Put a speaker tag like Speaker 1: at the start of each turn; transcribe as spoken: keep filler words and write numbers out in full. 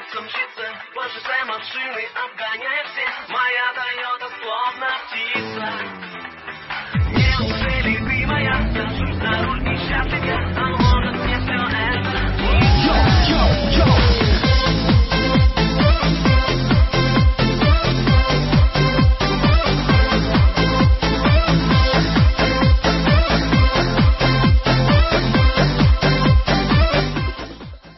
Speaker 1: сердце мчится по шоссе машины, обгоняя всех. Моя Тойота